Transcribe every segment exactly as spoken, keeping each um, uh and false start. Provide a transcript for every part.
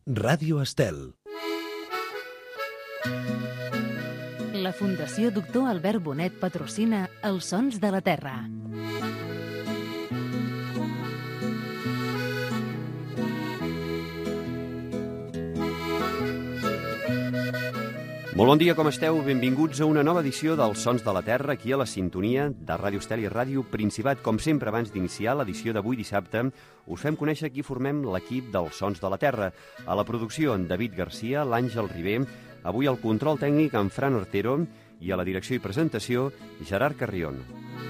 Ràdio Estel. La Fundació Doctor Albert Bonet patrocina Els Sons de la Terra. Molt bon dia, com esteu? Benvinguts a una nova edició dels Sons de la Terra, aquí a la sintonia de Ràdio Estel i Ràdio Principat. Com sempre, abans d'iniciar l'edició d'avui dissabte, us fem conèixer qui formem l'equip dels Sons de la Terra. A la producció, en David Garcia, l'Àngel Ribé, avui al control tècnic, en Fran Ortero, i a la direcció i presentació, Gerard Carrion.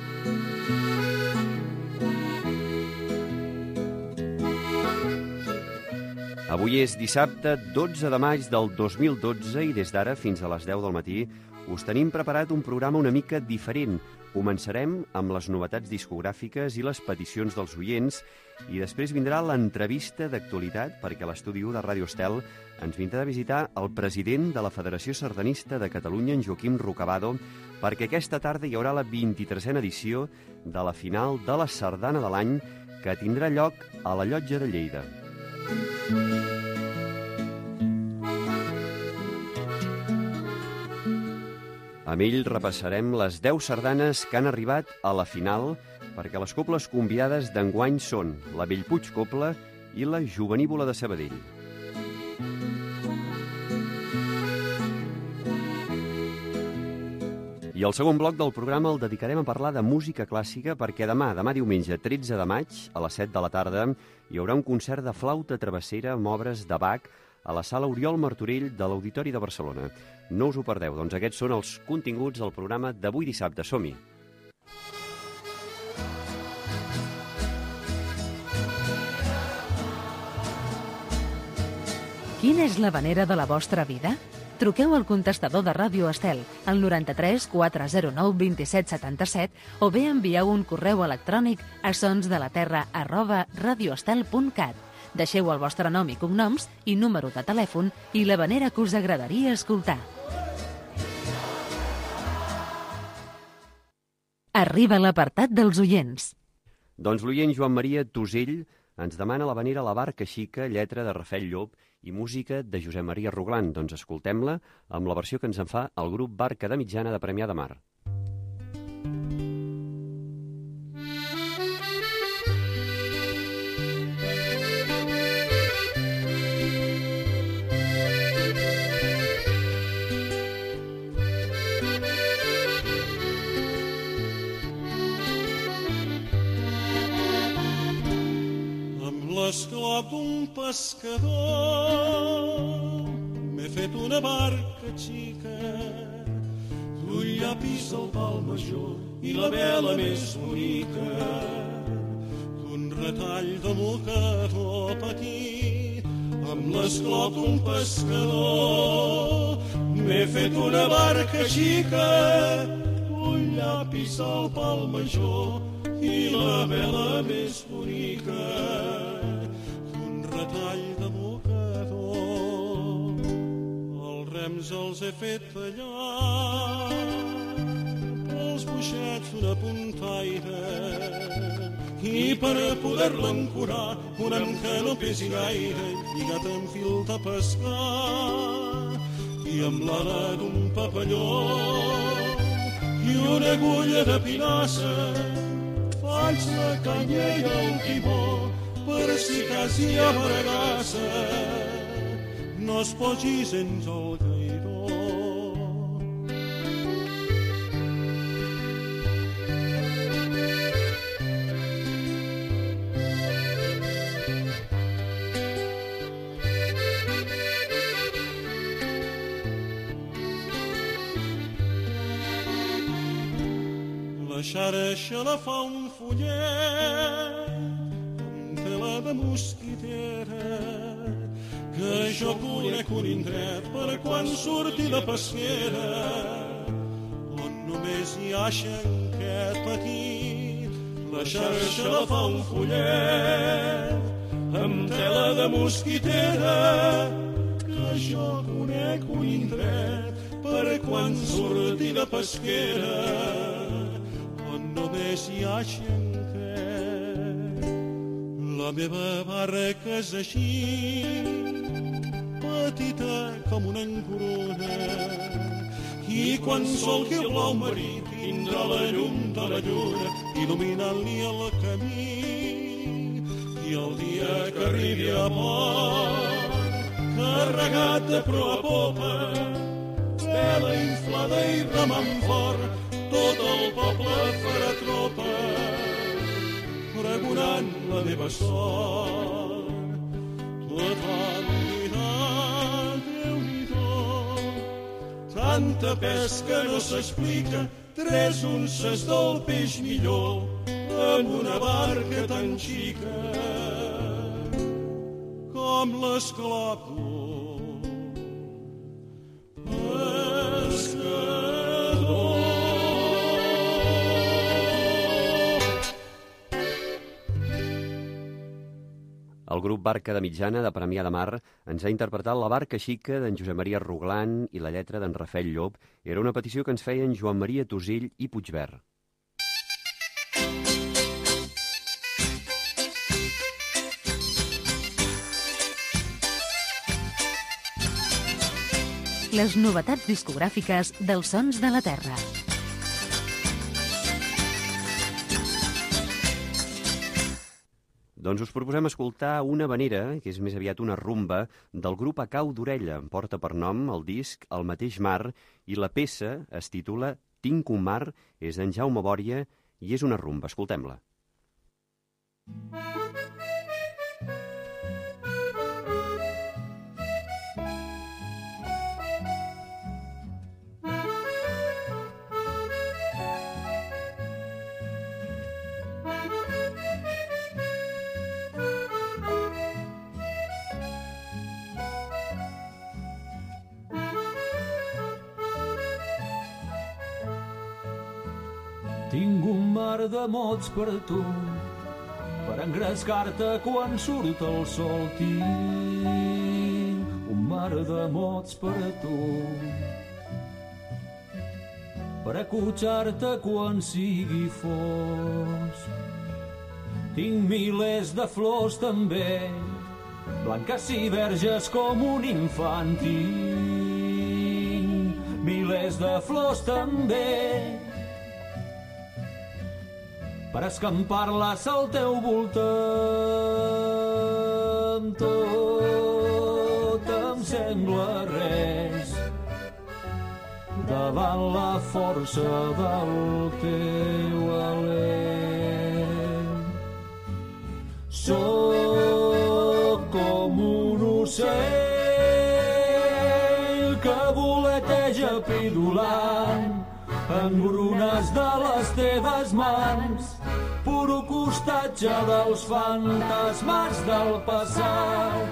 Avui és dissabte dotze de maig del dos mil dotze i des d'ara fins a les deu del matí us tenim preparat un programa una mica diferent. Començarem amb les novetats discogràfiques i les peticions dels oients i després vindrà l'entrevista d'actualitat perquè a l'estudi u de Ràdio Estel ens vindrà a visitar el president de la Federació Sardanista de Catalunya, en Joaquim Rocabado, perquè aquesta tarda hi haurà la vint-i-tresena edició de la final de la Sardana de l'any que tindrà lloc a la Llotja de Lleida. Amb ell repassarem les deu sardanes que han arribat a la final perquè les cobles convidades d'enguany són la Bellpuig Copla i la Jovenívola de Sabadell. I el segon bloc del programa el dedicarem a parlar de música clàssica perquè demà, demà diumenge tretze de maig, a les set de la tarda, hi haurà un concert de flauta travessera amb obres de Bach a la sala Oriol Martorell de l'Auditori de Barcelona. No us ho perdeu, doncs aquests són els continguts del programa d'avui dissabte. Som-hi! Quina és l'havanera de la vostra vida? Truqueu al contestador de Ràdio Estel al noranta-tres quatre zero nou dos set set set o bé envieu un correu electrònic a sonsdelaterra arroba radioestel punt cat. Deixeu el vostre nom i cognoms i número de telèfon i l'havanera que us agradaria escoltar. Arriba l'apartat dels oients. Doncs l'oient Joan Maria Tosell ens demana l'havanera La Barca Xica, lletra de Rafael Llop i música de Josep Maria Roglan. Doncs escoltem-la amb la versió que ens en fa el grup Barca de Mitjana de Premià de Mar. L'esclop d'un pescador m'he fet una barca xica d'un llapis al pal major i la vela més bonica d'un retall de mocador petit. Amb l'esclop d'un pescador m'he fet una barca xica d'un llapis al pal major i la vela més bonica retall de mocador. Els rems els he fet tallar pels boixets d'una puntaire i per poder-la ancorar un am que no pesi gaire lligat amb fil de pescar i amb l'ala d'un papalló i una agulla de pinassa faig la canya i el timó per si quasi a bregassa no es posi sense el gairó. La xarxa la fa un follet de mosquitera que jo conec un indret per quan surti de pesquera on només hi ha xanquet petit. La xarxa la fa un follet amb tela de mosquitera que jo conec un indret per quan surti de pesquera on només hi ha xanquet. La meva barca és així, petita com una encorona. I quan sol que blau marí tindrà la llum de la lluna il·luminant-li el camí. I el dia que arribi a port, carregat de proa a popa, vela inflada i remant fort, tot el poble farà tropa, pregonant la meva sort. Tot han mirat, Déu-n'hi-do, tanta pesca no s'explica, tres unces del peix millor, en una barca tan xica com l'esclavor. El grup Barca de Mitjana de Premià de Mar ens ha interpretat La barca xica d'en Josep Maria Roglan i la lletra d'en Rafael Llop. Era una petició que ens feien Joan Maria Tosill i Puigvert. Les novetats discogràfiques dels Sons de la Terra. Doncs us proposem escoltar una havanera, que és més aviat una rumba, del grup A Cau d'Orella. Porta per nom el disc El mateix mar i la peça es titula Tinc un mar, és d'en Jaume Bòria i és una rumba. Escoltem-la. Tinc un mar de mots per tu, per engrescar-te quan surt el sol. Tinc un mar de mots per tu, per acotxar-te quan sigui fosc. Tinc milers de flors també, blanques i verges com un infant. Tinc milers de flors també, per escampar-les al teu voltant. Tot em sembla res davant la força del teu alè. Sóc com un ocell que voleteja pidolant engrunes de les teves mans, puro costatge dels fantasmes del passat.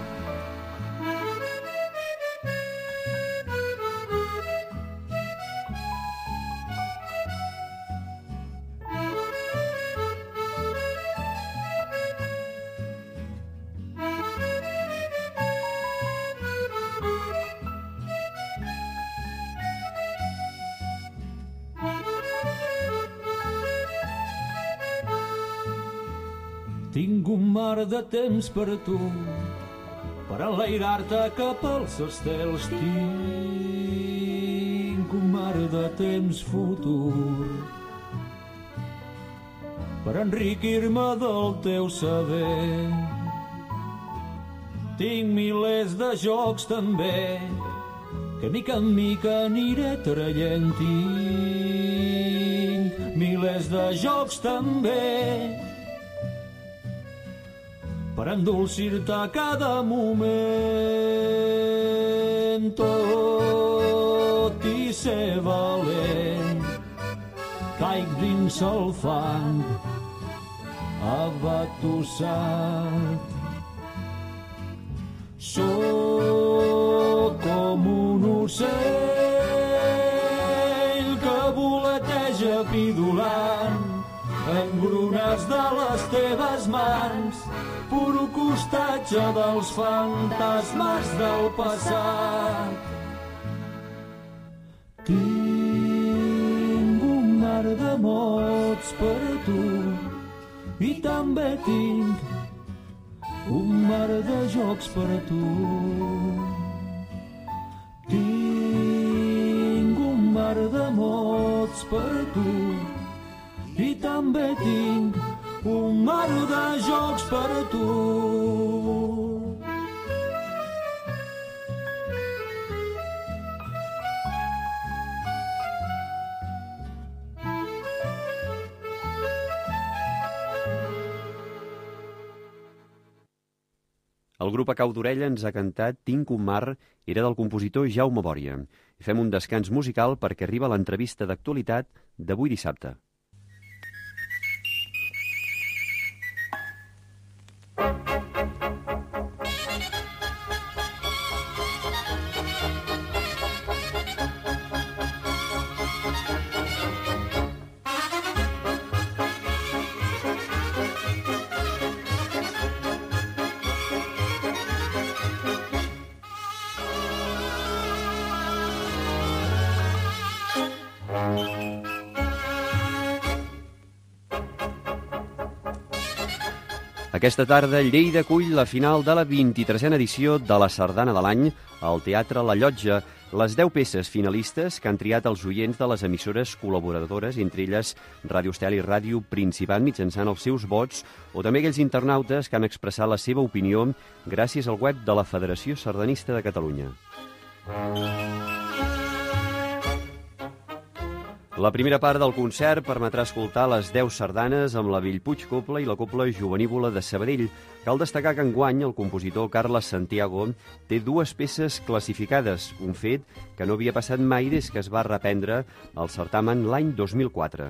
Tinc un mar de temps per tu, per enlairar-te cap als estels. Tinc un mar de temps futur, per enriquir-me del teu saber. Tinc milers de jocs també, que mica en mica aniré traient. Tinc milers de jocs també, per endolcir-te cada moment. Tot i ser valent, caic dins el fang abatossat. Sóc com un ocell que voleteja pidolant engrunes de les teves mans, puro costatge dels fantasmes del passat. Tinc un mar de mots per tu i també tinc un mar de jocs per tu. per tu. I també tinc un mar de jocs per a tu. El grup A Cau d'Orella ens ha cantat Tinc un mar, era del compositor Jaume Bòria. Fem un descans musical perquè arriba l'entrevista d'actualitat d'avui dissabte. Aquesta tarda, Lleida acull la final de la vint-i-tresena edició de la Sardana de l'Any al Teatre La Llotja. Les deu peces finalistes que han triat els oients de les emissores col·laboradores, entre elles Ràdio Estel i Ràdio Principat, mitjançant els seus vots, o també aquells internautes que han expressat la seva opinió gràcies al web de la Federació Sardanista de Catalunya. La primera part del concert permetrà escoltar les deu sardanes amb la Bellpuig Copla i la Copla Jovenívola de Sabadell. Cal destacar que enguany el compositor Carles Santiago té dues peces classificades, un fet que no havia passat mai des que es va reprendre el certamen l'any dos mil quatre.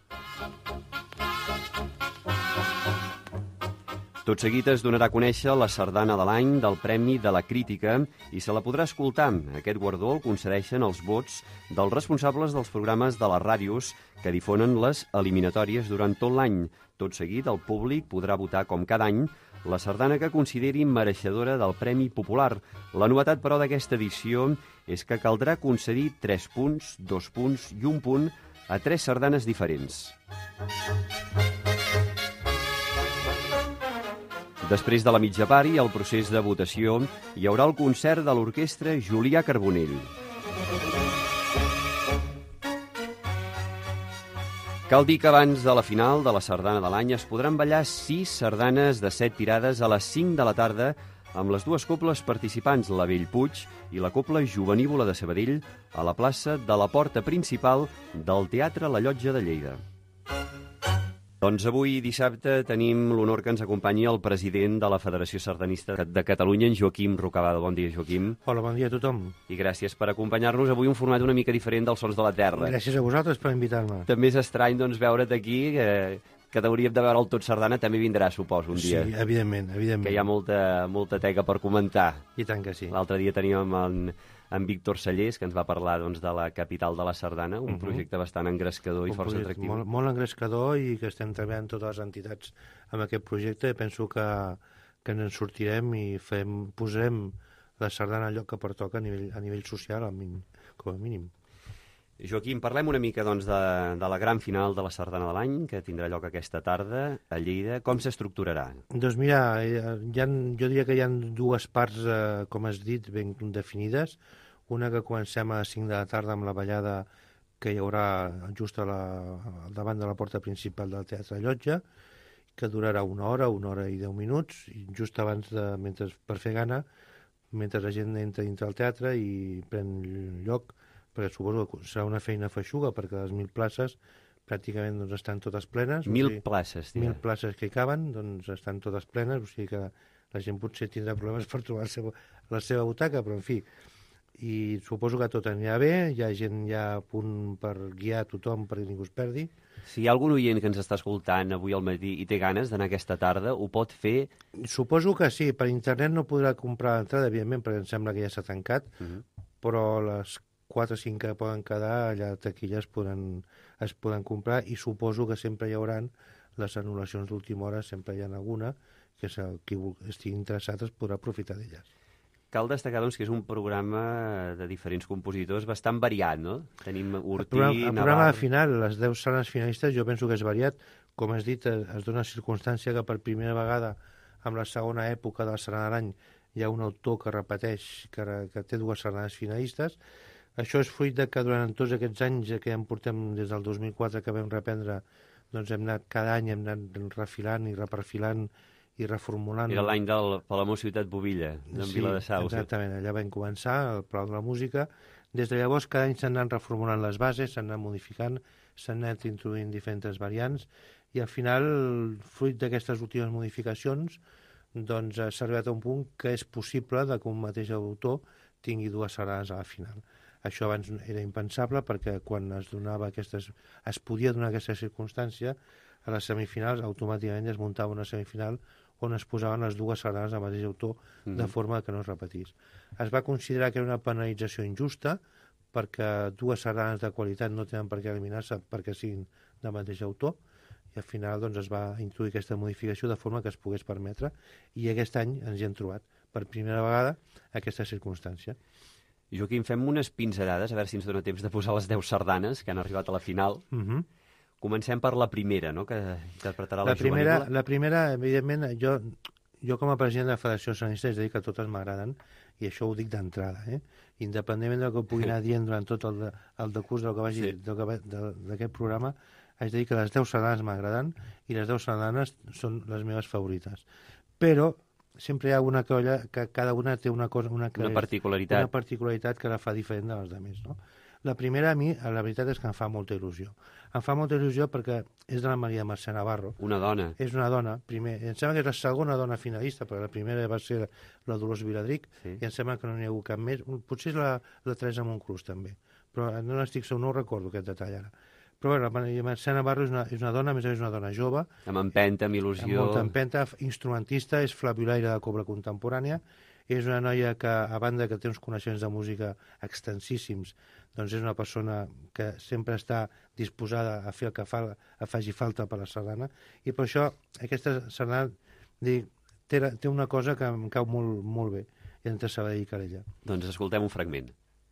Tot seguit es donarà a conèixer la sardana de l'any del Premi de la Crítica i se la podrà escoltar. Aquest guardó el concedeixen els vots dels responsables dels programes de les ràdios que difonen les eliminatòries durant tot l'any. Tot seguit, el públic podrà votar, com cada any, la sardana que consideri mereixedora del Premi Popular. La novetat, però, d'aquesta edició és que caldrà concedir tres punts, dos punts i un punt a tres sardanes diferents. Després de la mitja part i el procés de votació, hi haurà el concert de l'orquestra Julià Carbonell. Cal dir que abans de la final de la Sardana de l'Any es podran ballar sis sardanes de set tirades a les cinc de la tarda amb les dues coples participants, la Bellpuig i la Copla Jovenívola de Sabadell, a la plaça de la porta principal del Teatre La Llotja de Lleida. Doncs avui, dissabte, tenim l'honor que ens acompanyi el president de la Federació Sardanista de Catalunya, en Joaquim Rocabada. Bon dia, Joaquim. Hola, bon dia a tothom. I gràcies per acompanyar-nos. Avui un format una mica diferent dels Sons de la Terra. Gràcies a vosaltres per invitar-me. També és estrany, doncs, veure't aquí, que, que hauríem de veure el Tot Sardana, també vindrà, suposo, un dia. Sí, evidentment, evidentment. Que hi ha molta, molta teca per comentar. I tant que sí. L'altre dia teníem en, en Víctor Sallés, que ens va parlar, doncs, de la capital de la Sardana, un uh -huh. projecte bastant engrescador i un força atractiu. Molt, molt engrescador i que estem treballant totes les entitats amb aquest projecte. Penso que, que ens en sortirem i fem, posarem la sardana al lloc que pertoca a nivell, a nivell social, al mínim, com a mínim. Joaquim, parlem una mica doncs, de, de la gran final de la Sardana de l'Any, que tindrà lloc aquesta tarda a Lleida. Com s'estructurarà? Doncs mira, hi ha, jo diria que hi ha dues parts, eh, com has dit, ben definides. Una que comencem a les cinc de la tarda amb la ballada que hi haurà just a la, al davant de la porta principal del Teatre Llotja, que durarà una hora, una hora i deu minuts, i just abans, de, mentre, per fer gana, mentre la gent entra dintre del teatre i pren lloc, perquè suposo que serà una feina feixuga, perquè les mil places pràcticament doncs, estan totes plenes. Mil o sigui, places, tia. Mil places que hi caben, doncs estan totes plenes, o sigui que la gent potser tindrà problemes per trobar la seva, la seva butaca, però en fi, i suposo que tot anirà bé, hi ha gent ja a punt per guiar tothom perquè ningú es perdi. Si hi ha algun oient que ens està escoltant avui al matí i té ganes d'anar aquesta tarda, ho pot fer? Suposo que sí, per internet no podrà comprar l'entrada, evidentment, perquè em sembla que ja s'ha tancat, uh -huh. però les quatre o cinc que poden quedar allà a taquilles poden, es poden comprar, i suposo que sempre hi haurà les anul·lacions d'última hora, sempre hi ha alguna, que qui estigui interessat es podrà aprofitar d'elles. Cal destacar, doncs, que és un programa de diferents compositors bastant variat, no? Tenim Urtí, el programa, el Navarro... programa final, les deu sardanes finalistes, jo penso que és variat. Com has dit, es dona circumstància que per primera vegada, amb la segona època de la Sardana de l'Any, hi ha un autor que repeteix, que, que té dues sardanes finalistes. Això és fruit de que durant tots aquests anys que ja en portem des del dos mil quatre que vam reprendre, doncs hem anat cada any, hem anat refilant i reperfilant i reformulant. Era l'any del Palamós Ciutat Bovilla, d'en Sí, Viladasau. exactament, allà vam començar el Palau de la Música. Des de llavors cada any s'han anat reformulant les bases, s'han anat modificant, s'han anat introduint diferents variants i al final, fruit d'aquestes últimes modificacions, doncs s'ha arribat a un punt que és possible de que un mateix autor tingui dues sardanes a la final. Això abans era impensable perquè quan es donava aquestes, es podia donar aquesta circumstància, a les semifinals automàticament es muntava una semifinal on es posaven les dues sardanes del mateix autor mm-hmm. de forma que no es repetís. Es va considerar que era una penalització injusta perquè dues sardanes de qualitat no tenen per què eliminar-se perquè siguin del mateix autor i al final doncs, es va introduir aquesta modificació de forma que es pogués permetre i aquest any ens hi hem trobat per primera vegada aquesta circumstància. Joaquim, fem unes pinzellades, a veure si ens dona temps de posar les deu sardanes que han arribat a la final. Mhm. Comencem per la primera, no?, que interpretarà la, la primera, juvenil. La primera, evidentment, jo, jo com a president de la Federació Sardanista és a dir que totes m'agraden i això ho dic d'entrada, eh? Independentment del que pugui anar dient durant tot el, el decurs del que vagi Sí. d'aquest programa, haig de dir que les deu sardanes m'agraden i les deu sardanes són les meves favorites. Però sempre hi ha una colla que cada una té una cosa, una, Una particularitat. una particularitat que la fa diferent de les altres, no? La primera, a mi, la veritat és que em fa molta il·lusió. Em fa molta il·lusió perquè és de la Maria Mercè Navarro. Una dona. És una dona, primer, em sembla que és la segona dona finalista, perquè la primera va ser la Dolors Viladric, Sí. i em sembla que no n'hi ha hagut cap més. Potser és la, la Teresa Monclús, també. Però no n'estic segur, no ho recordo, aquest detall ara. Però bé, la Maria Mercè Navarro és una, és una dona, a més a més, una dona jove, Amb empenta, amb amb il·lusió. molta empenta, instrumentista, és flabiolaire de cobla contemporània, és una noia que, a banda que té uns coneixements de música extensíssims, doncs és una persona que sempre està disposada a fer el que fa, a faci falta per la sardana, i per això aquesta sardana dic, té, té una cosa que em cau molt, molt bé, entre Sabadell i Calella. Doncs escoltem un fragment.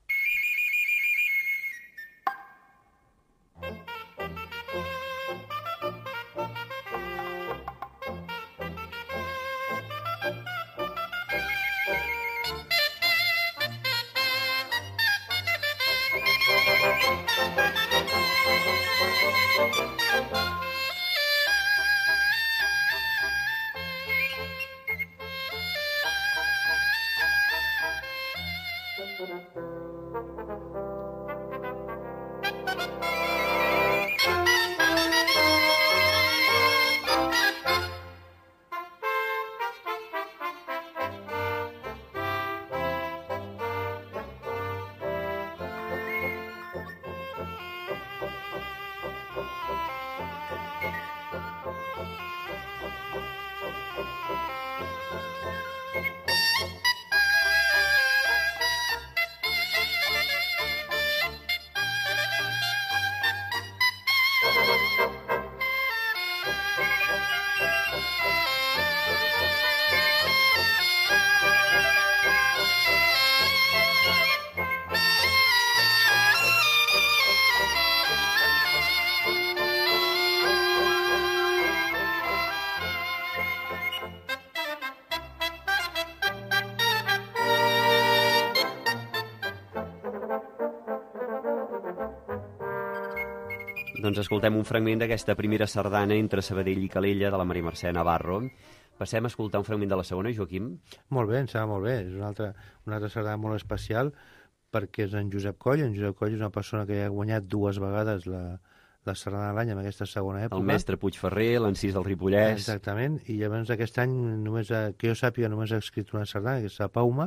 Doncs escoltem un fragment d'aquesta primera sardana entre Sabadell i Calella de la Maria Mercè Navarro. Passem a escoltar un fragment de la segona, Joaquim. Molt bé, em sembla molt bé. És una altra, una altra sardana molt especial perquè és en Josep Coll. En Josep Coll és una persona que ja ha guanyat dues vegades la, la sardana de l'any en aquesta segona època. El mestre Puigferrer, l'encís del Ripollès. Exactament, i llavors aquest any, només ha, que jo sàpiga, només ha escrit una sardana, que és la Pauma,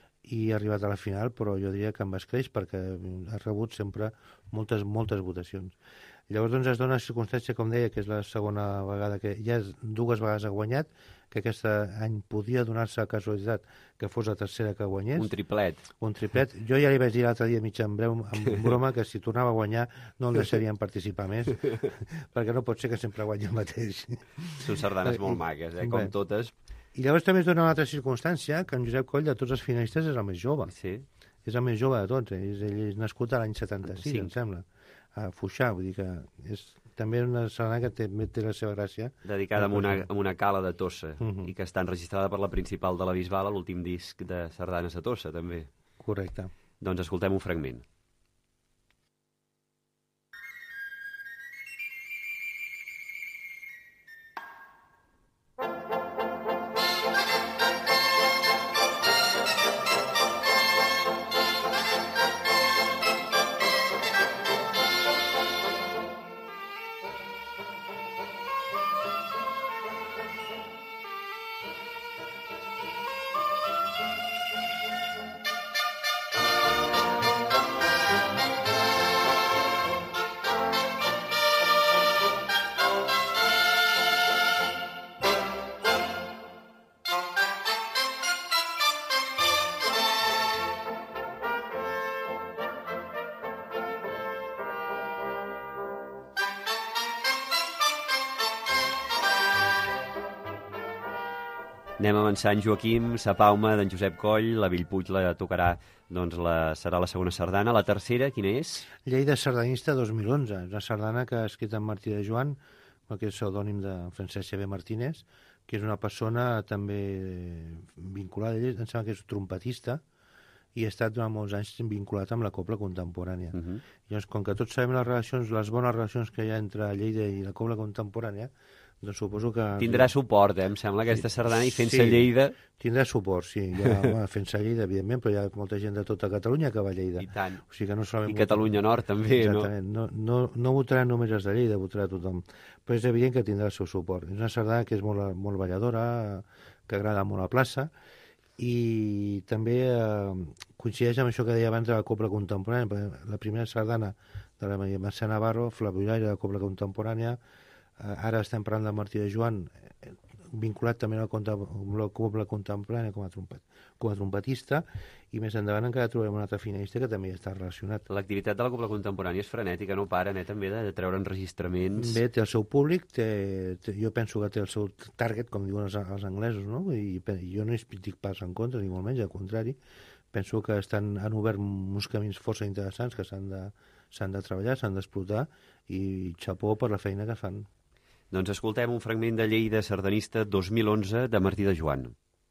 i ha arribat a la final, però jo diria que amb escreix perquè ha rebut sempre moltes, moltes votacions. Llavors doncs, es dona la circumstància, com deia, que és la segona vegada que ja dues vegades ha guanyat, que aquest any podia donar-se a casualitat que fos la tercera que guanyés. Un triplet. Un triplet. Jo ja li vaig dir l'altre dia mig en breu, en broma, que si tornava a guanyar no el deixarien participar més, perquè no pot ser que sempre guanyi el mateix. Són sardanes molt maques, eh? Com totes. I llavors també es dona una altra circumstància, que en Josep Coll, de tots els finalistes, és el més jove. Sí. És el més jove de tots. Eh? Ell és nascut a l'any setanta-sis, em sembla. A Fuixà, vull dir que és també una sardana que té, té la seva gràcia. Dedicada a una, a una cala de Tossa, uh -huh. i que està enregistrada per la Principal de la Bisbal, l'últim disc de sardanes a Tossa, també. Correcte. Doncs escoltem un fragment. Anem avançant, Joaquim, sa Pauma d'en Josep Coll, la Bellpuig la tocarà, doncs la, serà la segona sardana. La tercera, quina és? Lleida Sardanista dos mil onze, és una sardana que ha escrit en Martí de Joan, que és pseudònim de Francesc Xavier Martínez, que és una persona també vinculada a ell, em sembla que és trompetista, i ha estat durant molts anys vinculat amb la cobla contemporània. Uh-huh. Llavors, com que tots sabem les relacions, les bones relacions que hi ha entre Lleida i la cobla contemporània, doncs suposo que... Tindrà suport, eh? Em sembla, aquesta sardana, i fent-se sí, Lleida... Tindrà suport, sí. Ja, home, fent-se Lleida, evidentment, però hi ha molta gent de tota Catalunya que va a Lleida. I tant. O sigui que no solament I Catalunya Nord, també, exactament. no? No, no, no votarà només els de Lleida, votarà tothom. Però és evident que tindrà el seu suport. És una sardana que és molt, molt balladora, que agrada molt a la plaça, i també eh, coincideix amb això que deia abans de la cobla contemporània. La primera sardana de la Mercè Navarro, Flaviolari, de la cobla contemporània, eh, ara estem parlant de Martí de Joan, eh, vinculat també a la cobla contemporània com a, trompet, com a trompetista, i més endavant encara trobarem un altre finalista que també està relacionat. L'activitat de la cobla contemporània és frenètica, no paren, eh, també, de treure enregistraments... Bé, té el seu públic, té, té, jo penso que té el seu target, com diuen els, els anglesos, no? I, i jo no hi dic pas en contra, ni molt menys, al contrari. Penso que estan, han obert uns camins força interessants que s'han de, s'han de treballar, s'han d'explotar, i xapó per la feina que fan. Doncs escoltem un fragment de Lleida Sardanista dos mil onze de Martí de Joan.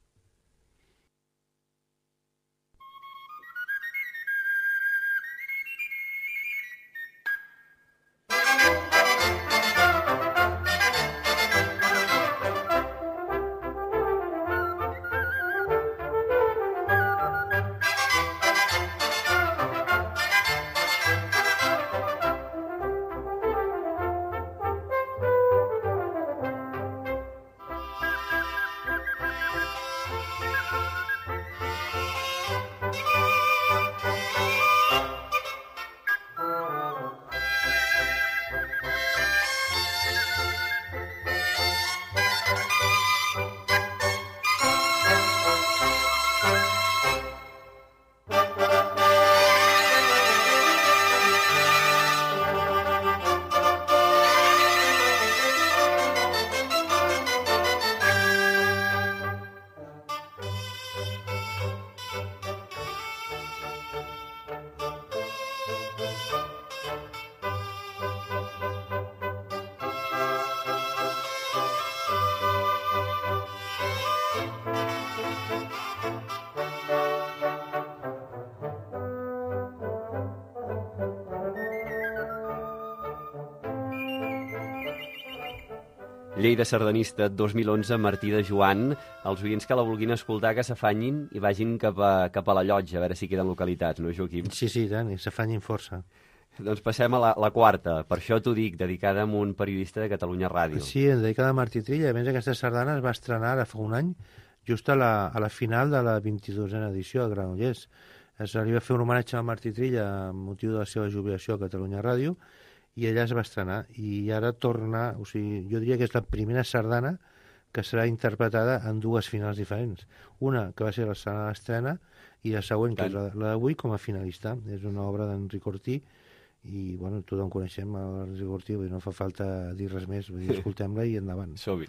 Lleida Sardanista dos mil onze, Martí de Joan. Els oients que la vulguin escoltar, que s'afanyin i vagin cap a, cap a la Llotja, a veure si queden localitats, no, Joaquim? Sí, sí, tant, i s'afanyin força. Doncs passem a la, la quarta, per això t'ho dic, dedicada a un periodista de Catalunya Ràdio. Sí, dedicada a Martí Trilla. A més, aquesta sardana es va estrenar ara fa un any, just a la, a la final de la vint-i-dosena edició de Granollers. Es arriba a fer un homenatge a Martí Trilla amb motiu de la seva jubilació a Catalunya Ràdio, i allà es va estrenar, i ara torna, o sigui, jo diria que és la primera sardana que serà interpretada en dues finals diferents. Una, que va ser la sardana d'estrena, i la següent, que és la, la d'avui, com a finalista. És una obra d'Enric Ortí, i, bueno, tothom coneixem l'Enric Ortí, vull dir, no fa falta dir res més, vull dir, escoltem-la i endavant. Som-hi.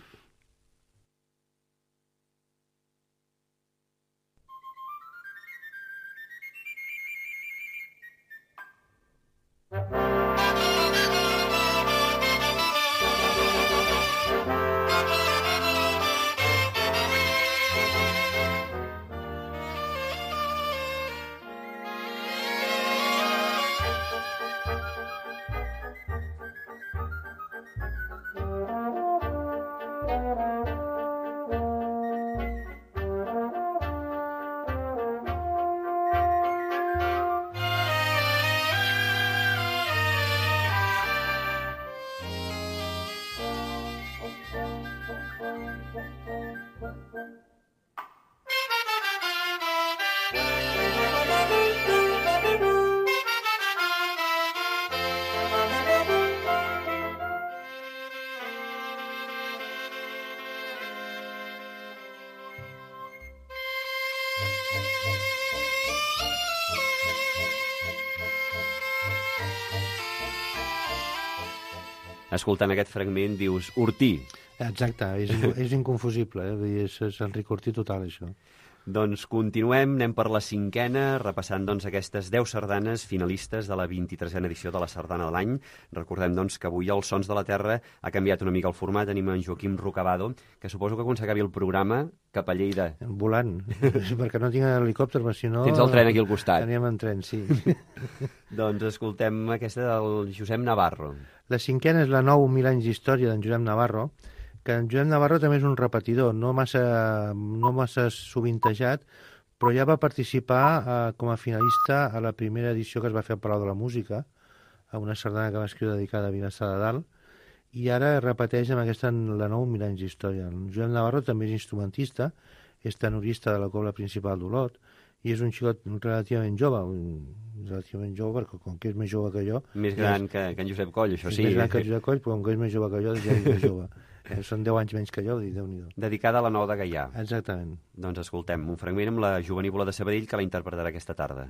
Escoltant aquest fragment dius Ortí. Exacte, és, és inconfusible, eh? Vull dir, és, és Enric Ortí total, això. Doncs continuem, anem per la cinquena, repassant doncs, aquestes deu sardanes finalistes de la vint-i-tresena edició de la Sardana de l'any. Recordem doncs, que avui els Sons de la Terra ha canviat una mica el format. Tenim en Joaquim Rocabado, que suposo que quan s'acabi el programa cap a Lleida. Volant, perquè no tinc helicòpter, però si no... Tens el tren aquí al costat. Teníem en tren, sí. Doncs escoltem aquesta del Josep Navarro. La cinquena és la nou Mil anys d'història d'en Josep Navarro, que en Josep Navarro també és un repetidor, no massa, no massa sovintejat, però ja va participar eh, com a finalista a la primera edició que es va fer al Palau de la Música, a una sardana que va escriure dedicada a Vilassar de Dalt, i ara repeteix amb aquesta la nou Mil anys d'història. En Josep Navarro també és instrumentista, és tenorista de la cobla principal d'Olot, i és un xicot relativament jove, un, relativament jove, perquè com que és més jove que jo... Més gran és, que, que en Josep Coll, això sí. Més gran que en Josep Coll, però com que és més jove que jo, ja és més jove. Eh, són deu anys menys que jo, Déu-n'hi-do. Dedicada a la Nou de Gaià. Exactament. Doncs escoltem un fragment amb la Jovenívola de Sabadell, que la interpretarà aquesta tarda.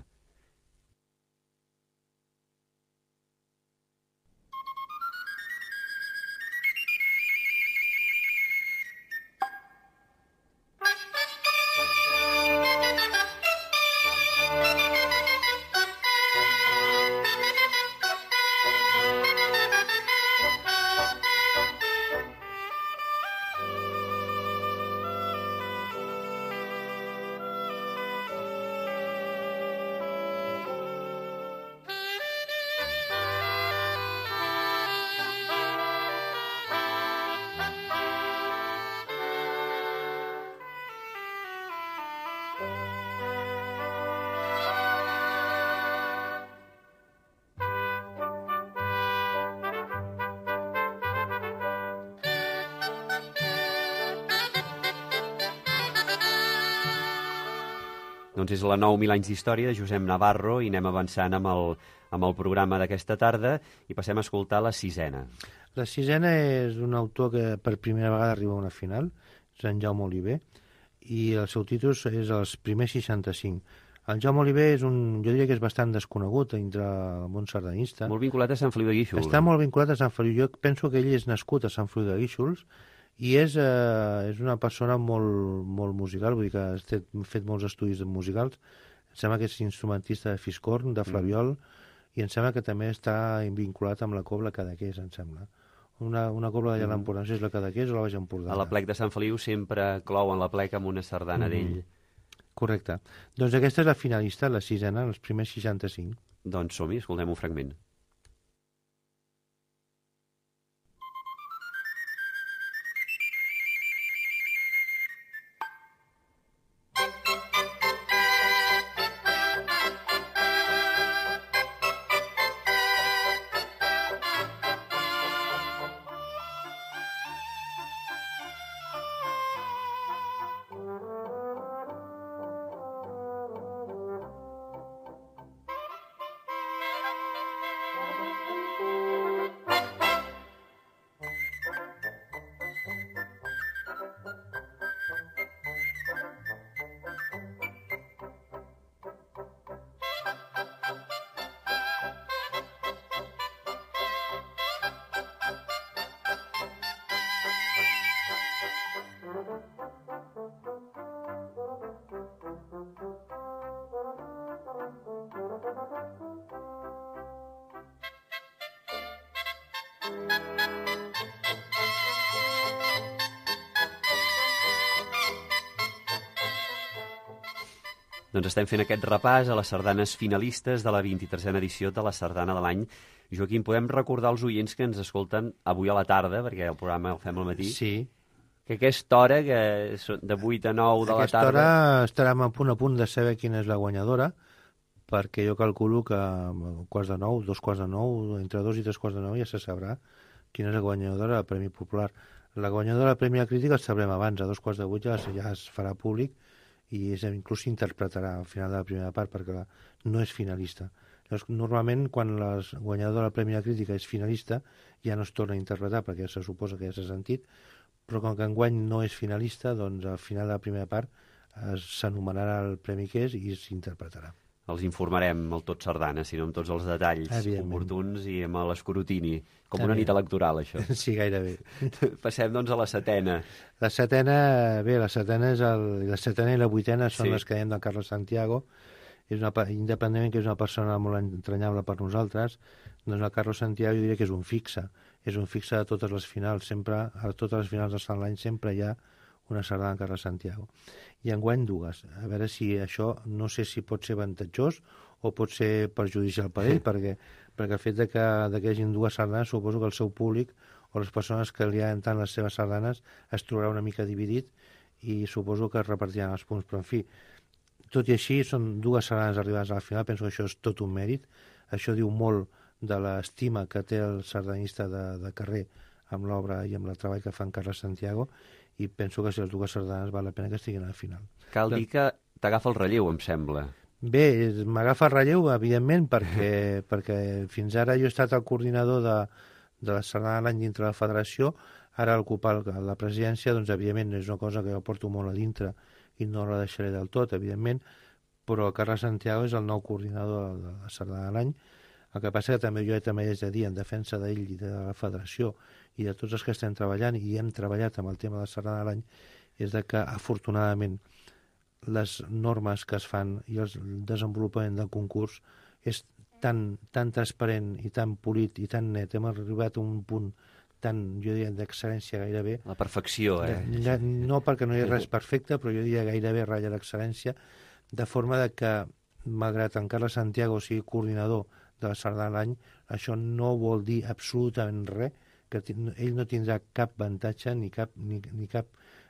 Doncs és la nou Mil anys d'història de Josep Navarro i anem avançant amb el, amb el programa d'aquesta tarda i passem a escoltar la sisena. La sisena és un autor que per primera vegada arriba a una final, és en Jaume Oliver, i el seu títol és Els primers seixanta-cinc. El Jaume Oliver és un, jo diria que és bastant desconegut entre el món sardanista. Molt vinculat a Sant Feliu de Guíxols. Està molt vinculat a Sant Feliu. Jo penso que ell és nascut a Sant Feliu de Guíxols i és, eh, és una persona molt, molt musical, vull dir que ha fet, fet molts estudis musicals. Em sembla que és instrumentista de fiscorn, de flabiol, mm. i em sembla que també està vinculat amb la cobla Cadaqués, em sembla. Una, una cobla de l'Empordà, no sé si és la Cadaqués o la Baix Empordà. A la plec de Sant Feliu sempre clouen la plec amb una sardana mm. d'ell. Correcte. Doncs aquesta és la finalista, la sisena, els primers seixanta-cinc. Doncs som-hi, escoltem un fragment. Doncs estem fent aquest repàs a les sardanes finalistes de la vint-i-tresena edició de la Sardana de l'any. Joaquim, podem recordar als oients que ens escolten avui a la tarda, perquè el programa el fem al matí, sí. que aquesta hora, que de vuit a nou de aquesta la tarda... Aquesta hora estarem a punt a punt de saber quina és la guanyadora, perquè jo calculo que a quarts de nou, dos quarts de nou, entre dos i tres quarts de nou ja se sabrà quina és la guanyadora del Premi Popular. La guanyadora del Premi a Crítica el sabrem abans, a dos quarts de vuit ja, ja es farà públic, i inclús s'interpretarà al final de la primera part perquè la, no és finalista. Llavors, normalment, quan la guanyadora del Premi de Crítica és finalista, ja no es torna a interpretar perquè ja se suposa que ja s'ha sentit, però com que enguany no és finalista, doncs al final de la primera part s'anomenarà el premi que és i s'interpretarà. Els informarem el Tot Sardana, sinó amb tots els detalls oportuns i amb l'escrutini. Com una nit electoral, això. Sí, gairebé. Passem, doncs, a la setena. La setena, bé, la setena, és el, la setena i la vuitena són sí. les que dèiem de Carles Santiago. És una, independentment que és una persona molt entranyable per nosaltres, doncs el Carles Santiago jo diria que és un fixe. És un fixe de totes les finals. Sempre, a totes les finals de Sant l'any sempre hi ha una sardana de Carles Santiago. I enguany dues. A veure si això, no sé si pot ser avantatjós o pot ser perjudicial per ell, perquè, perquè el fet de que, de que hi hagi dues sardanes, suposo que el seu públic o les persones que li han tant les seves sardanes es trobarà una mica dividit i suposo que es repartiran els punts. Però, en fi, tot i així, són dues sardanes arribades a la final. Penso que això és tot un mèrit. Això diu molt de l'estima que té el sardanista de, de carrer amb l'obra i amb el treball que fa en Carles Santiago, i penso que si les dues sardanes val la pena que estiguin a la final. Cal dir que t'agafa el relleu, em sembla. Bé, m'agafa el relleu, evidentment, perquè, perquè fins ara jo he estat el coordinador de, de la sardana de l'any dintre de la federació. Ara ocupar la presidència, doncs, evidentment, és una cosa que jo porto molt a dintre i no la deixaré del tot, evidentment, però Carles Santiago és el nou coordinador de la sardana de l'any. El que passa que també jo també he de dir, en defensa d'ell i de la federació i de tots els que estem treballant, i hem treballat amb el tema de la sardana de l'any, és de que, afortunadament, les normes que es fan i el desenvolupament del concurs és tan, tan transparent i tan polit i tan net. Hem arribat a un punt tan, jo diria, d'excel·lència gairebé. La perfecció, eh? De, no perquè no hi ha res perfecte, però jo diria gairebé ratlla l'excel·lència, de forma de que, malgrat en Carles Santiago sigui coordinador de la sardana de l'any, això no vol dir absolutament res, que ell no tindrà cap avantatge ni cap, ni, ni cap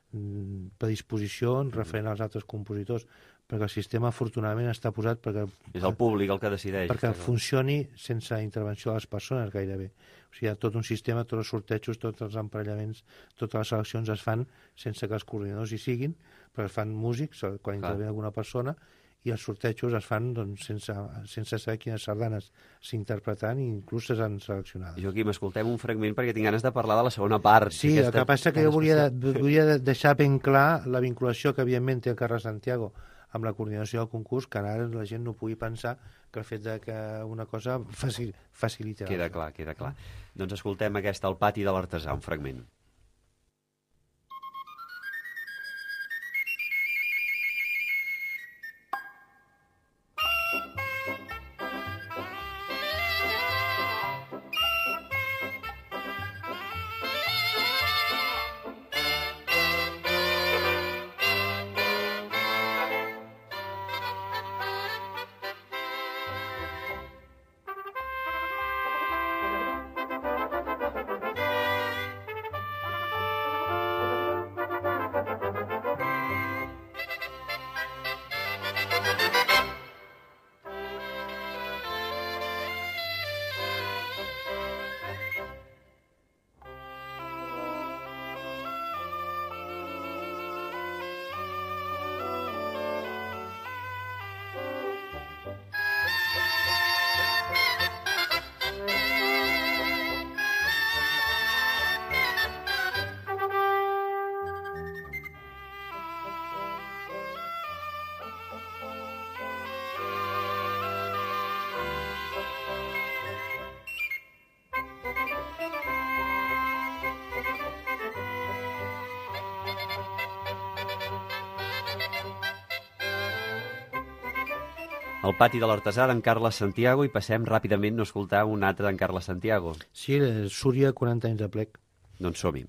mm, predisposició referent als altres compositors, perquè el sistema afortunadament està posat perquè... És el públic el que decideix. Perquè funcioni sense intervenció de les persones gairebé. O sigui, hi ha tot un sistema, tots els sortejos, tots els emparellaments, totes les seleccions es fan sense que els coordinadors hi siguin, però es fan músics quan intervé alguna persona, i els sortejos es fan doncs, sense, sense saber quines sardanes s'interpretaran i inclús seran seleccionades. Joaquim, escoltem un fragment perquè tinc ganes de parlar de la segona part. Sí, el que passa que jo volia, volia deixar ben clar la vinculació que evidentment té el Carles Santiago amb la coordinació del concurs, que ara la gent no pugui pensar que el fet de que una cosa facil, facilita. Queda clar, queda clar. Doncs escoltem aquesta, El pati de l'artesà, un fragment. El pati de l'artesà d'en Carles Santiago, i passem ràpidament a escoltar un altre d'en Carles Santiago. Sí, Súria, quaranta anys de plec. Doncs som-hi.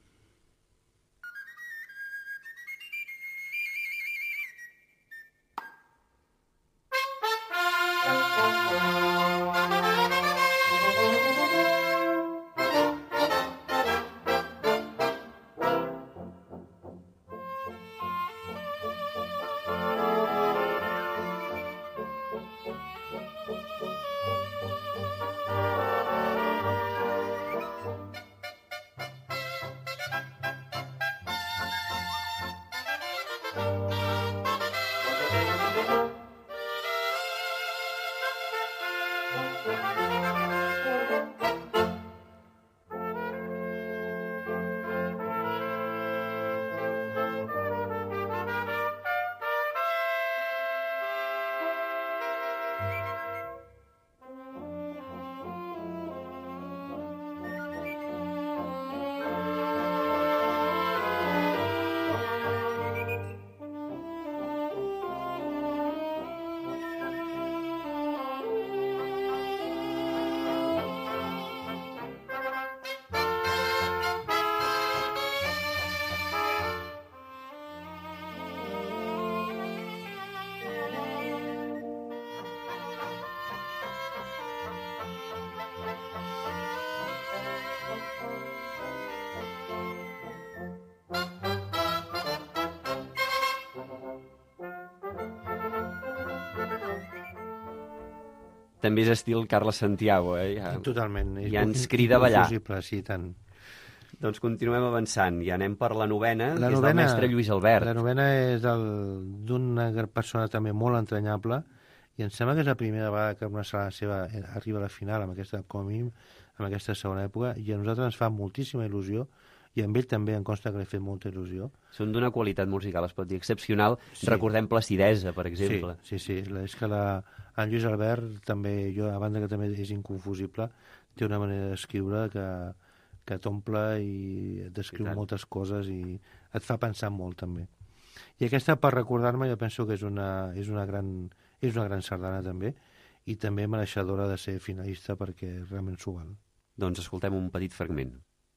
també és estil Carles Santiago, eh? Ja, Totalment. ja ens crida a ballar. Inconfusible, sí, tant. Doncs continuem avançant i anem per la novena, La que és novena, del mestre Lluís Albert. La novena és del- d'una persona també molt entranyable, i em sembla que és la primera vegada que una sala seva arriba a la final, amb aquesta, com a mínim, amb aquesta segona època, i a nosaltres ens fa moltíssima il·lusió, i amb ell també em consta que li ha fet molta il·lusió. Són d'una qualitat musical, es pot dir, excepcional. Sí. Recordem Placidesa, per exemple. Sí, sí, sí. La- És que la, en Lluís Albert també, jo, a banda que també és inconfusible, té una manera d'escriure que, que t'omple i et descriu I tant. moltes coses i et fa pensar molt també. I aquesta, per recordar-me, jo penso que és una, és una, gran, és una gran sardana també, i també mereixedora de ser finalista perquè realment s'ho val. Doncs escoltem un petit fragment.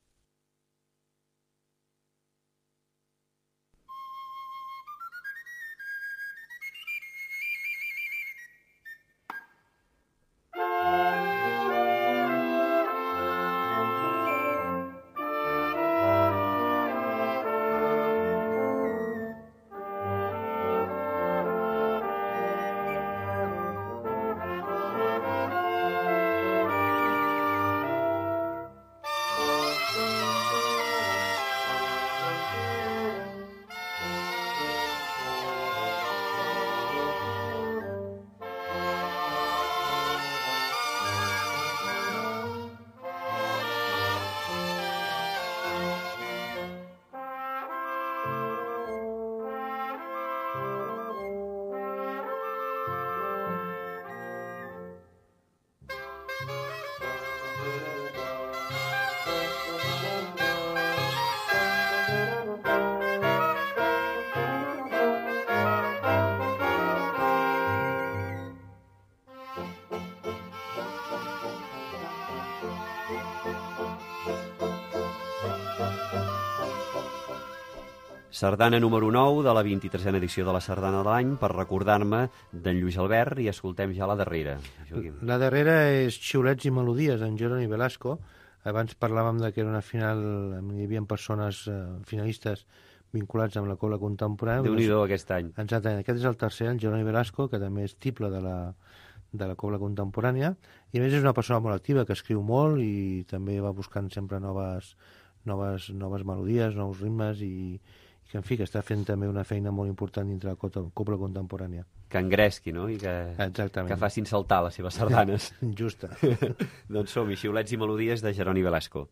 Sardana número nou de la vint-i-tresena edició de la Sardana de l'any, per recordar-me d'en Lluís Albert, i escoltem ja la darrera. Joaquim. La darrera és Xiulets i melodies, d'en Jeroni Velasco. Abans parlàvem de que era una final, hi havia persones eh, finalistes vinculats amb la cobla contemporània. Déu-n'hi-do aquest any. Exactament, aquest és el tercer, en Jeroni Velasco, que també és tiple de la, de la cobla contemporània, i a més és una persona molt activa, que escriu molt i també va buscant sempre noves, noves, noves melodies, nous ritmes, i, i que, en fi, que està fent també una feina molt important dintre la cobla contemporània. Que engresqui, no? I que, Exactament. que facin saltar les seves sardanes. Justa. Doncs som-hi, Xiulets i melodies de Jeroni Velasco.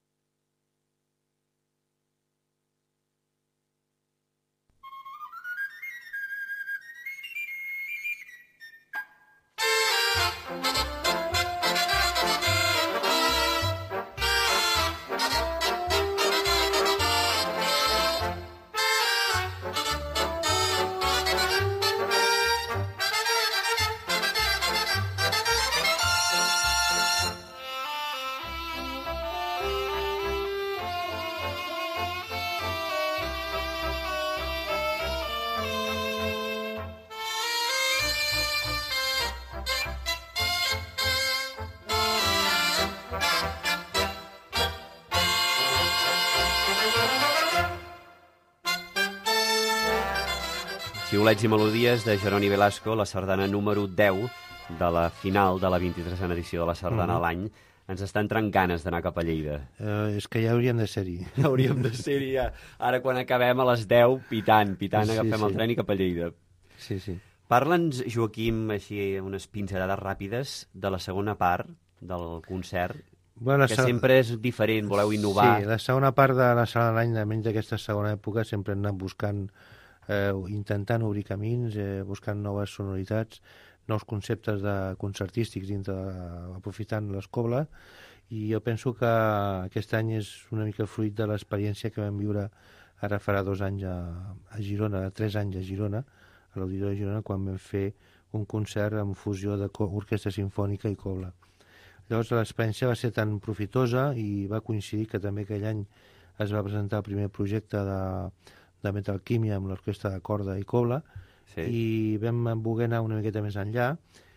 Xiulets i melodies de Jeroni Velasco, la sardana número deu de la final de la vint-i-tresena edició de la Sardana a l'any. Ens està entrant ganes d'anar cap a Lleida. Uh, és que ja hauríem de ser-hi. Hauríem de ser-hi ja. Ara, quan acabem a les deu, pitant, pitant, Sí, agafem sí. el tren i cap a Lleida. Sí, sí. Parla'ns, Joaquim, així unes pinzellades ràpides de la segona part del concert, Bueno, la que se- sempre és diferent, voleu innovar. Sí, la segona part de la sala de l'any, almenys d'aquesta segona època, sempre hem anat buscant, eh, intentant obrir camins, eh, buscant noves sonoritats, nous conceptes de concertístics dintre, de, aprofitant l'escobla, i jo penso que aquest any és una mica fruit de l'experiència que vam viure ara farà dos anys a, a Girona, tres anys a Girona, a l'Auditori de Girona, quan vam fer un concert amb fusió d'orquestra sinfònica i cobla. Llavors l'experiència va ser tan profitosa i va coincidir que també aquell any es va presentar el primer projecte de, de Metalquímia amb l'orquestra de corda i cobla, Sí. i vam voler anar una miqueta més enllà,